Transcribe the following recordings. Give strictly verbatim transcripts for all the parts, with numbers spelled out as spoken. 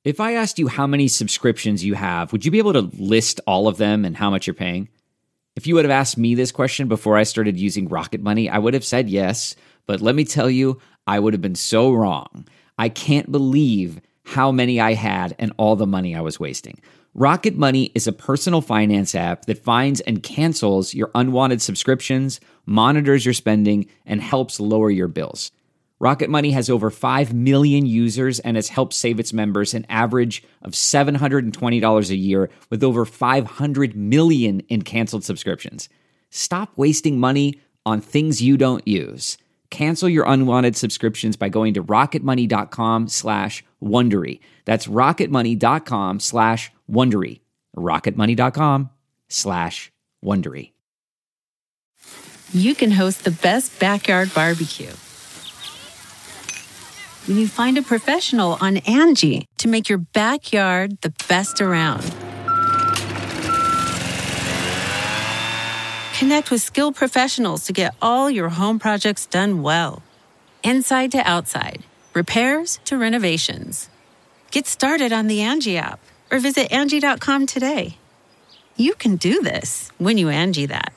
If I asked you how many subscriptions you have, would you be able to list all of them and how much you're paying? If you would have asked me this question before I started using Rocket Money, I would have said yes, but let me tell you, I would have been so wrong. I can't believe how many I had and all the money I was wasting. Rocket Money is a personal finance app that finds and cancels your unwanted subscriptions, monitors your spending, and helps lower your bills. Rocket Money has over five million users and has helped save its members an average of seven hundred twenty dollars a year with over five hundred million in canceled subscriptions. Stop wasting money on things you don't use. Cancel your unwanted subscriptions by going to rocketmoney.com slash Wondery. That's rocketmoney.com slash Wondery. rocketmoney.com slash Wondery. You can host the best backyard barbecue when you find a professional on Angie to make your backyard the best around. Connect with skilled professionals to get all your home projects done well. Inside to outside, repairs to renovations. Get started on the Angie app or visit Angie dot com today. You can do this when you Angie that.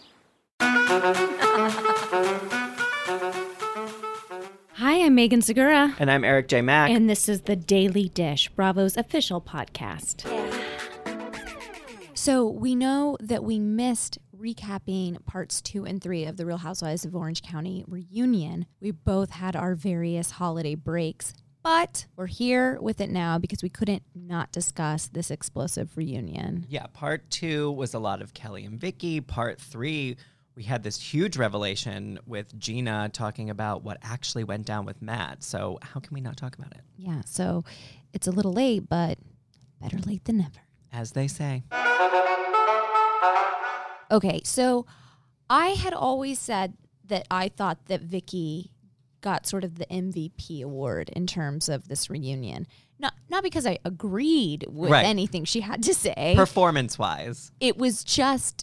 Hi, I'm Megan Segura. And I'm Eric J. Mack. And this is The Daily Dish, Bravo's official podcast. Yeah. So we know that we missed recapping parts two and three of the Real Housewives of Orange County reunion. We both had our various holiday breaks, but we're here with it now because we couldn't not discuss this explosive reunion. Yeah, part two was a lot of Kelly and Vicky. Part three, we had this huge revelation with Gina talking about what actually went down with Matt. So how can we not talk about it? Yeah, so it's a little late, but better late than never. As they say. Okay, so I had always said that I thought that Vicky got sort of the M V P award in terms of this reunion. Not not because I agreed with right. anything she had to say. Performance-wise. It was just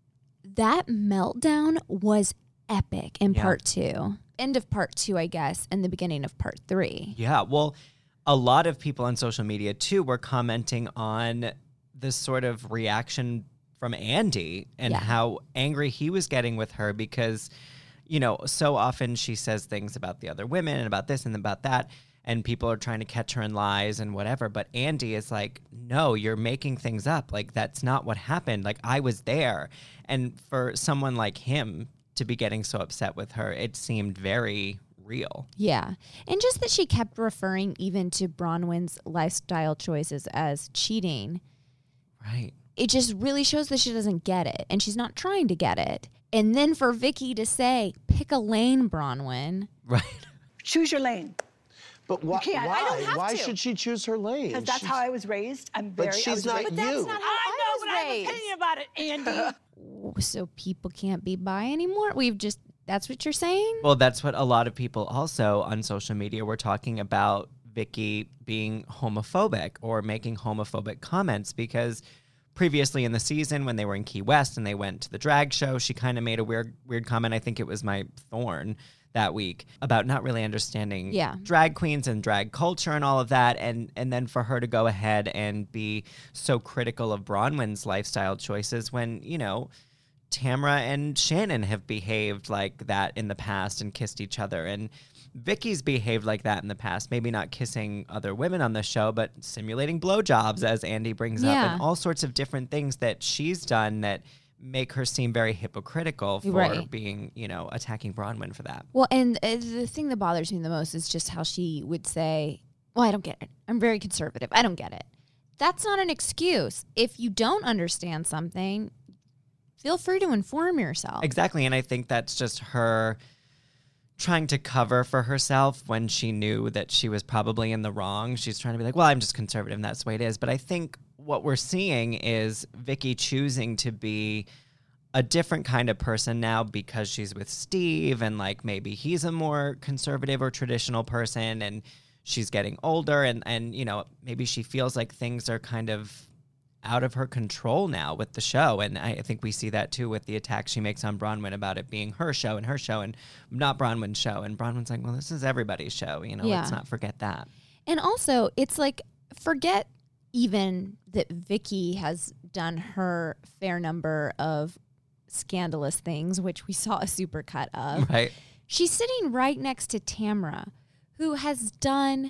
that meltdown was epic in yeah. part two. End of part two, I guess, and the beginning of part three. Yeah, well, a lot of people on social media, too, were commenting on this sort of reaction from Andy and yeah. how angry he was getting with her because, you know, so often she says things about the other women and about this and about that, and people are trying to catch her in lies and whatever. But Andy is like, no, you're making things up. Like, that's not what happened. Like, I was there. And for someone like him to be getting so upset with her, it seemed very real. Yeah. And just that she kept referring even to Bronwyn's lifestyle choices as cheating. Right. It just really shows that she doesn't get it, and she's not trying to get it. And then for Vicky to say, pick a lane, Bronwyn. Right. Choose your lane. But why? can't. Why, I don't have why to. should she choose her lane? Because that's She's- how I was raised. I'm very. But I she's was not raised- you. But that's not how I, I know, was but I have raised. an opinion about it, Andy. So people can't be bi anymore? We've just, that's what you're saying? Well, that's what a lot of people also on social media were talking about Vicky being homophobic or making homophobic comments because previously in the season when they were in Key West and they went to the drag show, she kind of made a weird weird comment. I think it was my thorn that week about not really understanding yeah. drag queens and drag culture and all of that. And and then for her to go ahead and be so critical of Bronwyn's lifestyle choices when, you know, Tamra and Shannon have behaved like that in the past and kissed each other. And Vicky's behaved like that in the past, maybe not kissing other women on the show, but simulating blowjobs, as Andy brings yeah. up, and all sorts of different things that she's done that make her seem very hypocritical for right. being, you know, attacking Bronwyn for that. Well, and uh, the thing that bothers me the most is just how she would say, well, I don't get it. I'm very conservative. I don't get it. That's not an excuse. If you don't understand something, feel free to inform yourself. Exactly, and I think that's just her trying to cover for herself when she knew that she was probably in the wrong. She's trying to be like, well, I'm just conservative and that's the way it is. But I think what we're seeing is Vicky choosing to be a different kind of person now because she's with Steve and like maybe he's a more conservative or traditional person and she's getting older and, and you know, maybe she feels like things are kind of out of her control now with the show. And I think we see that too with the attack she makes on Bronwyn about it being her show and her show and not Bronwyn's show. And Bronwyn's like, well, this is everybody's show. You know, Yeah. let's not forget that. And also, it's like forget even that Vicky has done her fair number of scandalous things, which we saw a supercut of. Right. She's sitting right next to Tamra, who has done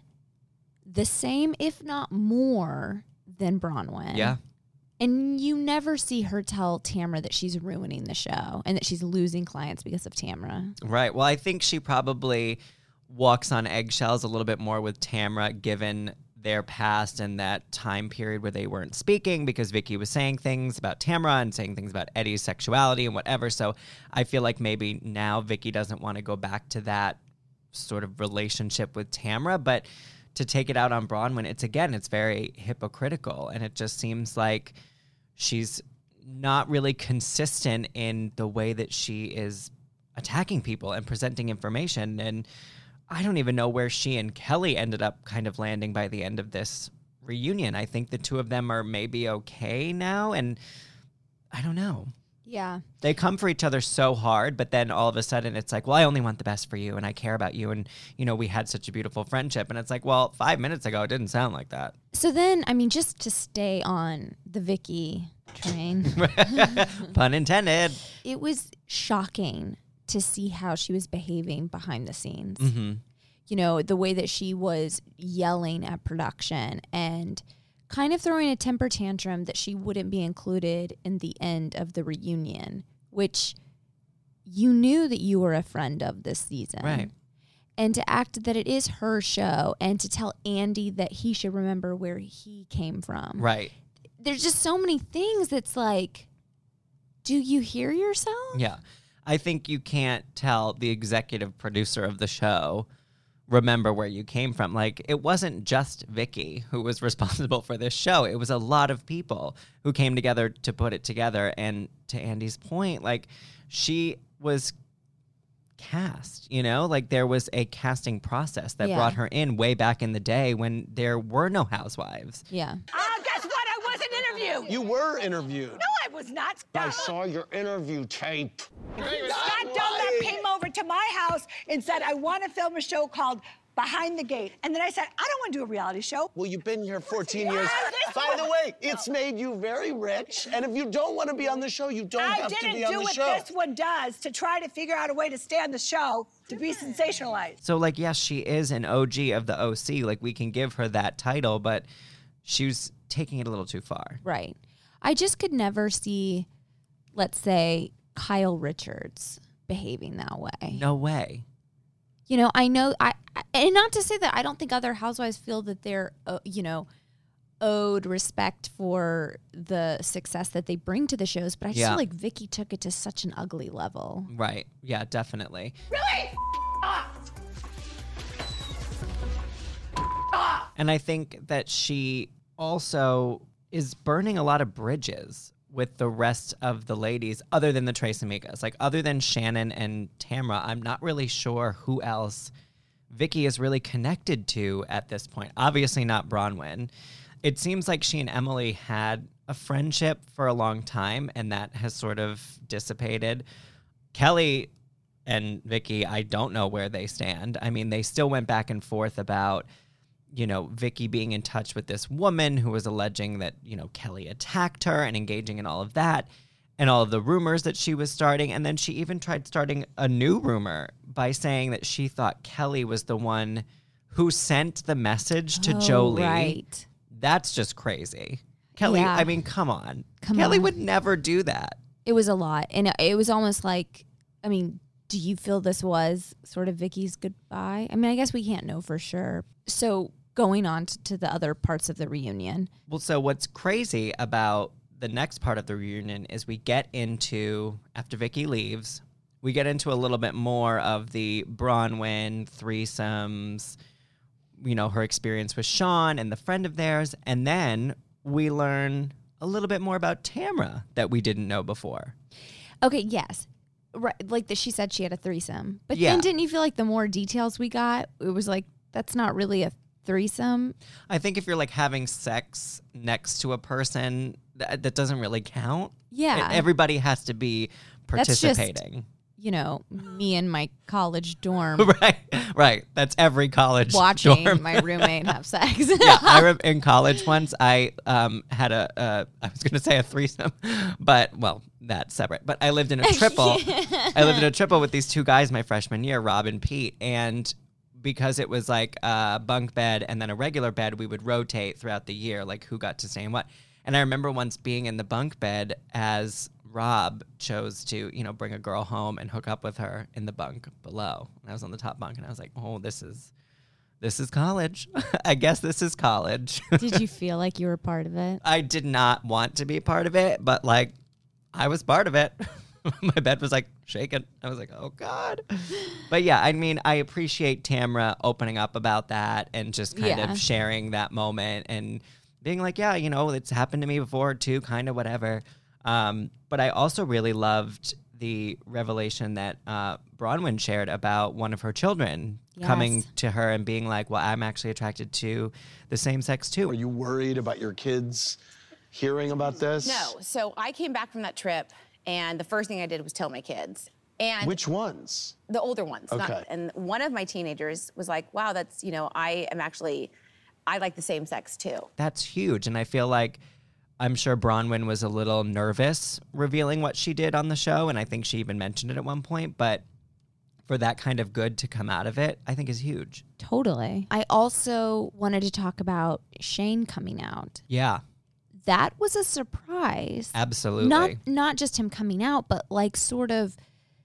the same, if not more, than Bronwyn. Yeah. And you never see her tell Tamra that she's ruining the show and that she's losing clients because of Tamra. Right. Well, I think she probably walks on eggshells a little bit more with Tamra, given their past and that time period where they weren't speaking because Vicky was saying things about Tamra and saying things about Eddie's sexuality and whatever. So I feel like maybe now Vicky doesn't want to go back to that sort of relationship with Tamra, but to take it out on Bronwyn, it's again, it's very hypocritical, and it just seems like she's not really consistent in the way that she is attacking people and presenting information. And I don't even know where she and Kelly ended up kind of landing by the end of this reunion. I think the two of them are maybe okay now, and I don't know. Yeah. They come for each other so hard, but then all of a sudden it's like, well, I only want the best for you, and I care about you, and, you know, we had such a beautiful friendship. And it's like, well, five minutes ago, it didn't sound like that. So then, I mean, just to stay on the Vicky train. Pun intended. It was shocking to see how she was behaving behind the scenes. Mm-hmm. You know, the way that she was yelling at production and kind of throwing a temper tantrum that she wouldn't be included in the end of the reunion, which you knew that you were a friend of this season. Right. And to act that it is her show and to tell Andy that he should remember where he came from. Right. There's just so many things that's like, do you hear yourself? Yeah. I think you can't tell the executive producer of the show, remember where you came from. Like, it wasn't just Vicky who was responsible for this show. It was a lot of people who came together to put it together. And to Andy's point, like, she was cast, you know? Like, there was a casting process that Yeah. brought her in way back in the day when there were no housewives. Yeah. Ah, guess what? I wasn't interviewed. You were interviewed. No, I was not. I Scott. saw your interview tape. Scott Dunlap came over to my house and said, I want to film a show called Behind the Gate. And then I said, I don't want to do a reality show. Well, you've been here fourteen years. Yeah, this By one- the way, it's made you very rich. And if you don't want to be on the show, you don't I have to didn't be on do the what show. this one does to try to figure out a way to stay on the show to be sensationalized. So, like, yes, she is an O G of the O C. Like, we can give her that title, but she was taking it a little too far. Right. I just could never see, let's say, Kyle Richards behaving that way. No way. You know, I know, I, I and not to say that I don't think other housewives feel that they're, uh, you know, owed respect for the success that they bring to the shows, but I just Yeah. feel like Vicky took it to such an ugly level. Right. Yeah, definitely. Really? And I think that she also is burning a lot of bridges with the rest of the ladies other than the Tres Amigas. Like, other than Shannon and Tamra, I'm not really sure who else Vicky is really connected to at this point. Obviously not Bronwyn. It seems like she and Emily had a friendship for a long time, and that has sort of dissipated. Kelly and Vicky, I don't know where they stand. I mean, they still went back and forth about, you know, Vicky being in touch with this woman who was alleging that, you know, Kelly attacked her and engaging in all of that and all of the rumors that she was starting. And then she even tried starting a new rumor by saying that she thought Kelly was the one who sent the message to Oh, Jolie. right. That's just crazy. Kelly, Yeah. I mean, come on. Come Kelly on. would never do that. It was a lot. And it, it was almost like, I mean, do you feel this was sort of Vicky's goodbye? I mean, I guess we can't know for sure. So going on to, to the other parts of the reunion. Well, so what's crazy about the next part of the reunion is we get into, after Vicky leaves, we get into a little bit more of the Bronwyn threesomes, you know, her experience with Sean and the friend of theirs. And then we learn a little bit more about Tamra that we didn't know before. Okay, yes. Right, like that she said she had a threesome. But Yeah. then didn't you feel like the more details we got, it was like, that's not really a threesome? I think if you're like having sex next to a person, that, that doesn't really count. Yeah. E- Everybody has to be That's just- participating. you know, me in my college dorm right, right. That's every college watching dorm. my roommate have sex. Yeah, I remember in college once I um had a uh, I was gonna say a threesome, but well that's separate. But I lived in a triple. I lived in a triple with these two guys my freshman year, Rob and Pete, and because it was like a bunk bed and then a regular bed, we would rotate throughout the year, like who got to stay in what. And I remember once being in the bunk bed as Rob chose to, you know, bring a girl home and hook up with her in the bunk below. And I was on the top bunk and I was like, oh, this is, this is college. I guess this is college. Did you feel like you were part of it? I did not want to be part of it, but like I was part of it. My bed was like shaking. I was like, oh God. But yeah, I mean, I appreciate Tamra opening up about that and just kind Yeah. of sharing that moment and being like, yeah, you know, it's happened to me before too, kind of whatever. Um, but I also really loved the revelation that uh, Bronwyn shared about one of her children Yes. coming to her and being like, well, I'm actually attracted to the same sex too. Are you worried about your kids hearing about this? No. So I came back from that trip, and the first thing I did was tell my kids. And Which ones? the older ones. not- Okay. and one of my teenagers was like, wow, that's, you know, I am actually, I like the same sex too. That's huge. And I feel like I'm sure Bronwyn was a little nervous revealing what she did on the show. And I think she even mentioned it at one point. But for that kind of good to come out of it, I think is huge. Totally. I also wanted to talk about Shane coming out. Yeah, That was a surprise. absolutely. Not not just him coming out, but like sort of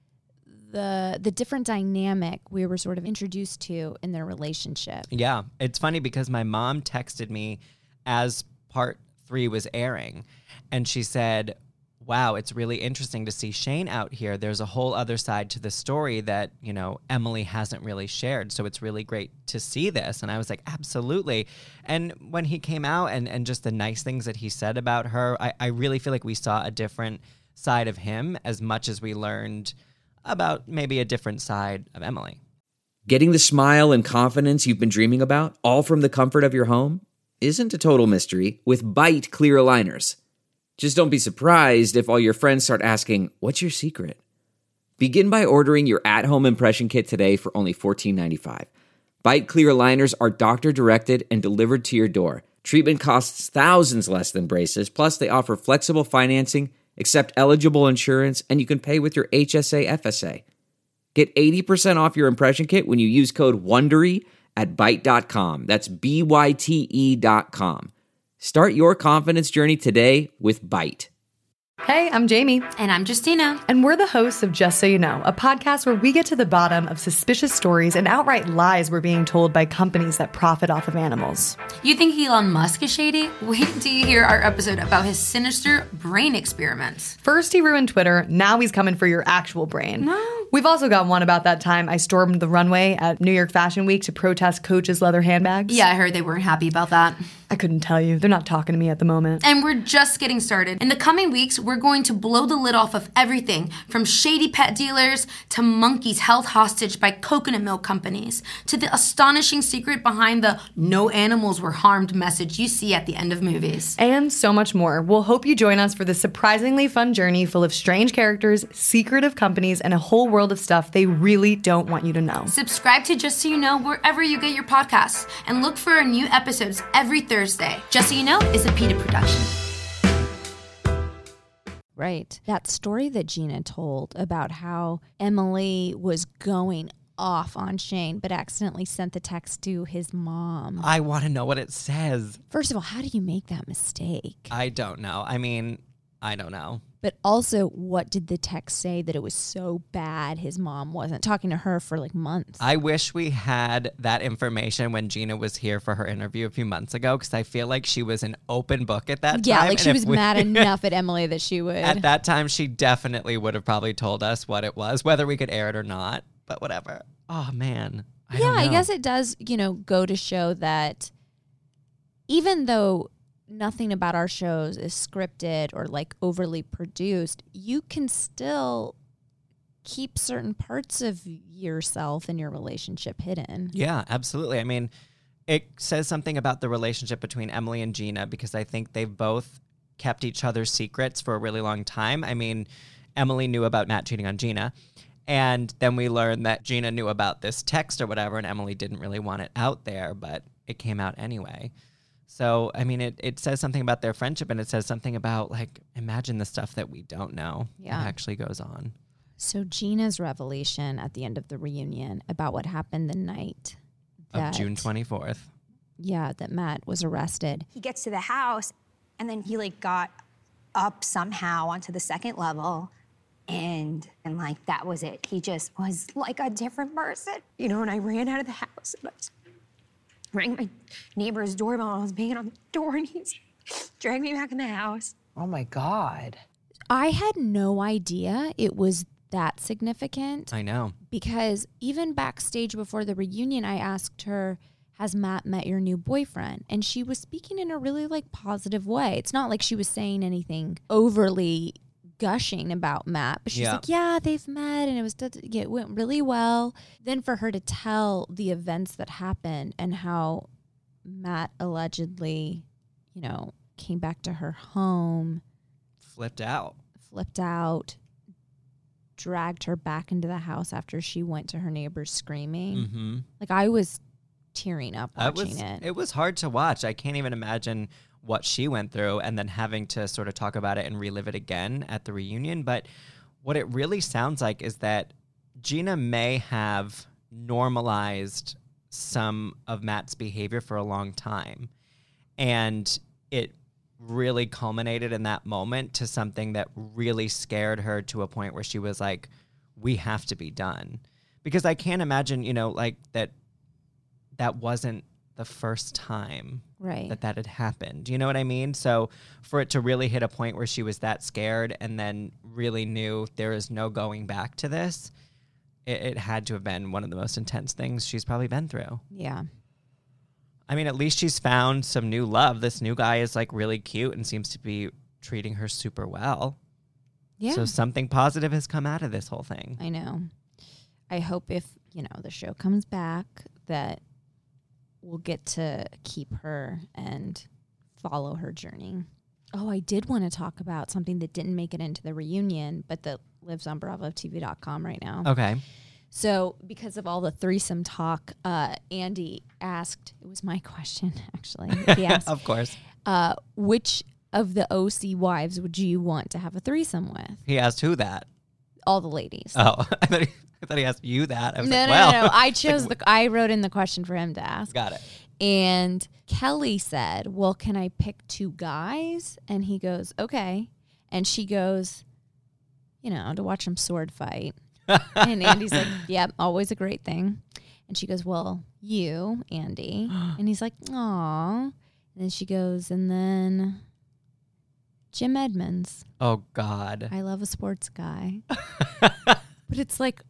the the different dynamic we were sort of introduced to in their relationship. Yeah. It's funny because my mom texted me as part three was airing. And she said, wow, it's really interesting to see Shane out here. There's a whole other side to the story that, you know, Emily hasn't really shared. So it's really great to see this. And I was like, absolutely. And when he came out and, and just the nice things that he said about her, I, I really feel like we saw a different side of him as much as we learned about maybe a different side of Emily. Getting the smile and confidence you've been dreaming about, all from the comfort of your home, isn't a total mystery with Byte clear aligners. Just don't be surprised if all your friends start asking, what's your secret? Begin by ordering your at-home impression kit today for only fourteen ninety-five. Byte clear aligners are doctor-directed and delivered to your door. Treatment costs thousands less than braces, plus they offer flexible financing, accept eligible insurance, and you can pay with your H S A F S A. Get eighty percent off your impression kit when you use code WONDERY at byte dot com. That's B Y T E dot com. Start your confidence journey today with Byte. Hey, I'm Jamie. And I'm Justina. And we're the hosts of Just So You Know, a podcast where we get to the bottom of suspicious stories and outright lies we're being told by companies that profit off of animals. You think Elon Musk is shady? Wait until you hear our episode about his sinister brain experiments. First he ruined Twitter, now he's coming for your actual brain. No. We've also got one about that time I stormed the runway at New York Fashion Week to protest Coach's leather handbags. Yeah, I heard they weren't happy about that. I couldn't tell you. They're not talking to me at the moment. And we're just getting started. In the coming weeks, we're going to blow the lid off of everything from shady pet dealers to monkeys held hostage by coconut milk companies to the astonishing secret behind the no animals were harmed message you see at the end of movies. And so much more. We'll hope you join us for this surprisingly fun journey full of strange characters, secretive companies, and a whole world of stuff they really don't want you to know. Subscribe to Just So You Know wherever you get your podcasts and look for our new episodes every Thursday. Just So You Know is a PETA production. Right. That story that Gina told about how Emily was going off on Shane but accidentally sent the text to his mom. I want to know what it says. First of all, how do you make that mistake? I don't know. I mean, I don't know. But also, what did the text say that it was so bad his mom wasn't talking to her for like months? I wish we had that information when Gina was here for her interview a few months ago, because I feel like she was an open book at that yeah, time. like she and was if we- mad enough at Emily that she would. At that time, she definitely would have probably told us what it was, whether we could air it or not. But whatever. Oh, man. I yeah, don't know. I guess it does, you know, go to show that even though nothing about our shows is scripted or like overly produced, you can still keep certain parts of yourself and your relationship hidden. Yeah, absolutely. I mean, it says something about the relationship between Emily and Gina, because I think they've both kept each other's secrets for a really long time. I mean, Emily knew about Matt cheating on Gina, And then we learned that Gina knew about this text or whatever, and Emily didn't really want it out there, but it came out anyway. So, I mean, it, it says something about their friendship, and it says something about, like, imagine the stuff that we don't know Yeah. that actually goes on. So Gina's revelation at the end of the reunion about what happened the night Of June twenty-fourth. Yeah, that Matt was arrested. He gets to the house, and then he, like, got up somehow onto the second level, and, and like, that was it. He just was like a different person. You know, and I ran out of the house, and I was rang my neighbor's doorbell, and I was banging on the door, and he's dragged me back in the house. Oh, my God. I had no idea it was that significant. I know. Because even backstage before the reunion, I asked her, has Matt met your new boyfriend? And she was speaking in a really like positive way. It's not like she was saying anything overly gushing about Matt, but she's Yeah. like, yeah, they've met and it was it went really well. Then for her to tell the events that happened and how Matt allegedly, you know, came back to her home, Flipped out. flipped out, dragged her back into the house after she went to her neighbors screaming. Mm-hmm. Like I was tearing up That watching was, it. It was hard to watch. I can't even imagine what she went through and then having to sort of talk about it and relive it again at the reunion. But what it really sounds like is that Gina may have normalized some of Matt's behavior for a long time. And it really culminated in that moment to something that really scared her to a point where she was like, we have to be done. Because I can't imagine, you know, like that that wasn't the first time right. that that had happened. You know what I mean? So for it to really hit a point where she was that scared and then really knew there is no going back to this, it, it had to have been one of the most intense things she's probably been through. Yeah. I mean, at least she's found some new love. This new guy is like really cute and seems to be treating her super well. Yeah. So something positive has come out of this whole thing. I know. I hope if, you know, the show comes back that we'll get to keep her and follow her journey. Oh, I did want to talk about something that didn't make it into the reunion, but that lives on bravo t v dot com right now. Okay. So because of all the threesome talk, uh, Andy asked, it was my question, actually. He asked, of course. Uh, which of the O C wives would you want to have a threesome with? He asked who that? All the ladies. Oh, I thought he, I thought he asked you that. I was no, like, no, well. no, no. I chose the, I wrote in the question for him to ask. Got it. And Kelly said, well, can I pick two guys? And he goes, okay. And she goes, you know, to watch them sword fight. And Andy's like, yep, always a great thing. And she goes, well, you, Andy. And he's like, aw. And then she goes, and then Jim Edmonds. Oh, God. I love a sports guy. But it's like,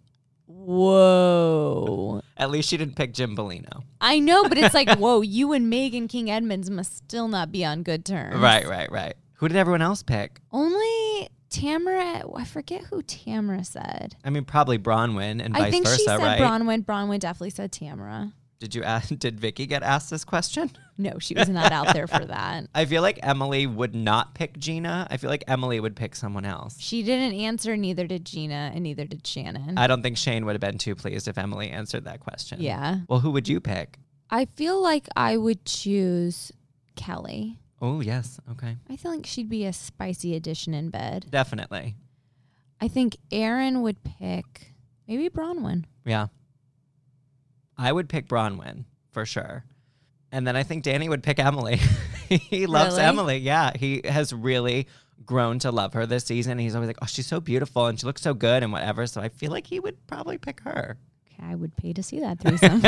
whoa. At least she didn't pick Jim Bellino. I know, but it's like, whoa, you and Megan King Edmonds must still not be on good terms. Right, right, right. Who did everyone else pick? Only Tamara. I forget who Tamara said. I mean, probably Bronwyn and I vice think versa, she said right? Bronwyn. Bronwyn definitely said Tamara. Did you ask? Did Vicky get asked this question? No, she was not out there for that. I feel like Emily would not pick Gina. I feel like Emily would pick someone else. She didn't answer. Neither did Gina, and neither did Shannon. I don't think Shane would have been too pleased if Emily answered that question. Yeah. Well, who would you pick? I feel like I would choose Kelly. Oh, yes. Okay. I feel like she'd be a spicy addition in bed. Definitely. I think Aaron would pick maybe Bronwyn. Yeah. I would pick Bronwyn for sure. And then I think Danny would pick Emily. He loves Really? Emily. Yeah. He has really grown to love her this season. He's always like, oh, she's so beautiful and she looks so good and whatever. So I feel like he would probably pick her. Okay, I would pay to see that threesome.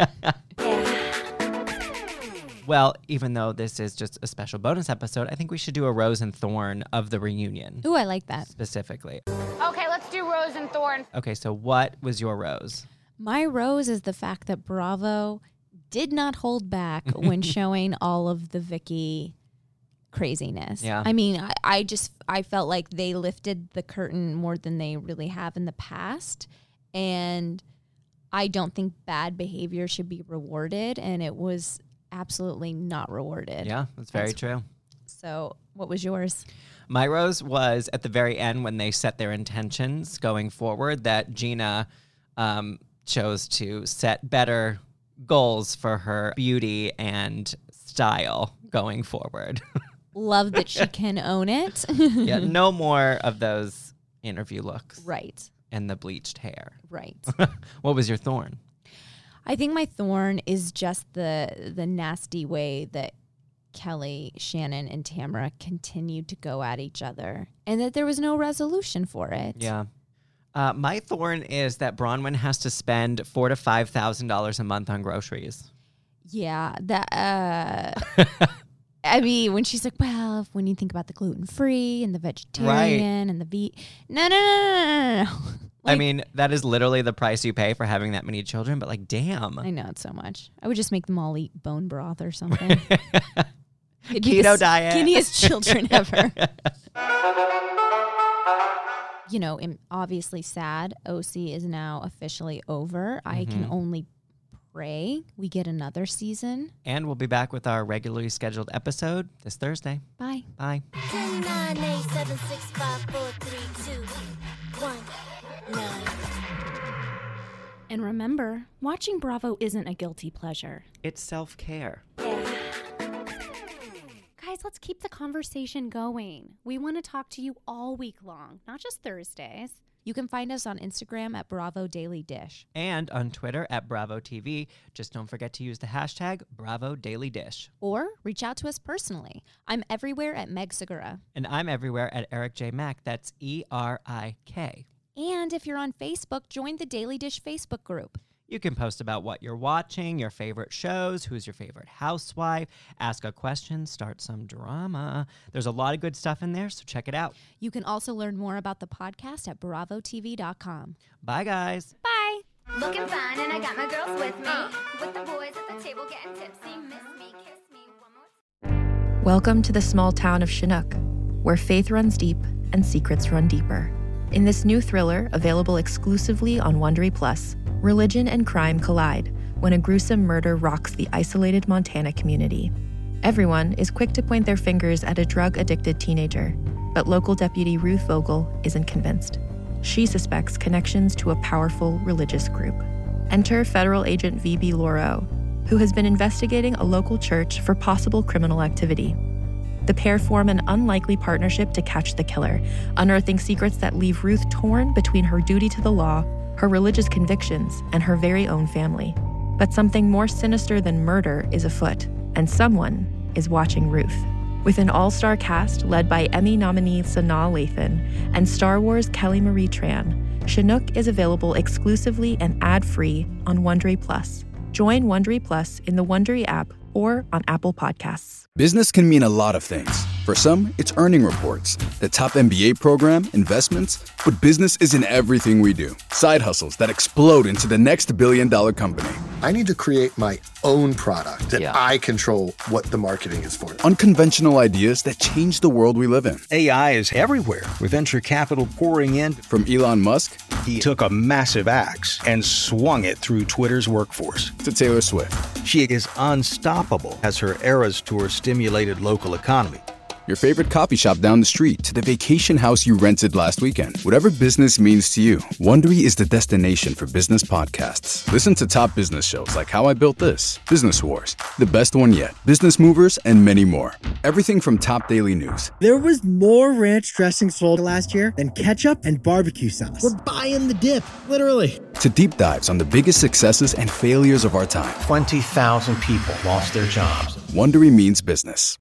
Well, even though this is just a special bonus episode, I think we should do a Rose and Thorn of the reunion. Ooh, I like that. Specifically. Okay, let's do Rose and Thorn. Okay, so what was your rose? My rose is the fact that Bravo did not hold back when showing all of the Vicky craziness. Yeah. I mean, I, I just, I felt like they lifted the curtain more than they really have in the past. And I don't think bad behavior should be rewarded. And it was absolutely not rewarded. Yeah, that's very That's true. So what was yours? My rose was at the very end when they set their intentions going forward that Gina um, chose to set better goals for her beauty and style going forward. Love that she can own it. Yeah, no more of those interview looks. Right. And the bleached hair. Right. What was your thorn? I think my thorn is just the the nasty way that Kelly, Shannon, and Tamara continued to go at each other and that there was no resolution for it. Yeah. Uh, my thorn is that Bronwyn has to spend four to five thousand dollars a month on groceries. Yeah, that. Uh, I mean, when she's like, "Well, when you think about the gluten free and the vegetarian Right. and the ve," no, no, no, no, no, no. I mean, that is literally the price you pay for having that many children. But like, damn, I know it's so much. I would just make them all eat bone broth or something. Keto diet. Skinniest children ever. You know, I'm obviously sad. O C is now officially over. I can Mhm. only pray we get another season. And we'll be back with our regularly scheduled episode this Thursday. Bye. Bye. ten, nine, eight, seven, six, five, four, three, two, one, nine. And remember, watching Bravo isn't a guilty pleasure. It's self-care. Guys, let's keep the conversation going. We want to talk to you all week long, not just Thursdays. You can find us on Instagram at Bravo Daily Dish. And on Twitter at Bravo T V. Just don't forget to use the hashtag Bravo Daily Dish. Or reach out to us personally. I'm everywhere at Meg Segura. And I'm everywhere at Eric J. Mack. That's E R I K. And if you're on Facebook, join the Daily Dish Facebook group. You can post about what you're watching, your favorite shows, who's your favorite housewife, ask a question, start some drama. There's a lot of good stuff in there, so check it out. You can also learn more about the podcast at bravo t v dot com. Bye, guys. Bye. Looking fine, and I got my girls with me. With the boys at the table getting tipsy. Miss me, kiss me one more. Welcome to the small town of Chinook, where faith runs deep and secrets run deeper. In this new thriller, available exclusively on Wondery Plus, religion and crime collide when a gruesome murder rocks the isolated Montana community. Everyone is quick to point their fingers at a drug-addicted teenager, but local deputy Ruth Vogel isn't convinced. She suspects connections to a powerful religious group. Enter federal agent V B Lauro, who has been investigating a local church for possible criminal activity. The pair form an unlikely partnership to catch the killer, unearthing secrets that leave Ruth torn between her duty to the law, her religious convictions, and her very own family. But something more sinister than murder is afoot, and someone is watching Ruth. With an all-star cast led by Emmy nominee Sanaa Lathan and Star Wars Kelly Marie Tran, Chinook is available exclusively and ad-free on Wondery Plus. Join Wondery Plus in the Wondery app or on Apple Podcasts. Business can mean a lot of things. For some, it's earning reports, the top M B A program, investments, but business isn't everything we do. Side hustles that explode into the next billion dollar company. I need to create my own product that yeah. I control what the marketing is for. Unconventional ideas that change the world we live in. A I is everywhere, with venture capital pouring in. From Elon Musk, he took a massive axe and swung it through Twitter's workforce. To Taylor Swift. She is unstoppable as her Eras Tour stimulated local economy. Your favorite coffee shop down the street to the vacation house you rented last weekend. Whatever business means to you, Wondery is the destination for business podcasts. Listen to top business shows like How I Built This, Business Wars, The Best One Yet, Business Movers, and many more. Everything from top daily news. There was more ranch dressing sold last year than ketchup and barbecue sauce. We're buying the dip, literally. To deep dives on the biggest successes and failures of our time. twenty thousand people lost their jobs. Wondery means business.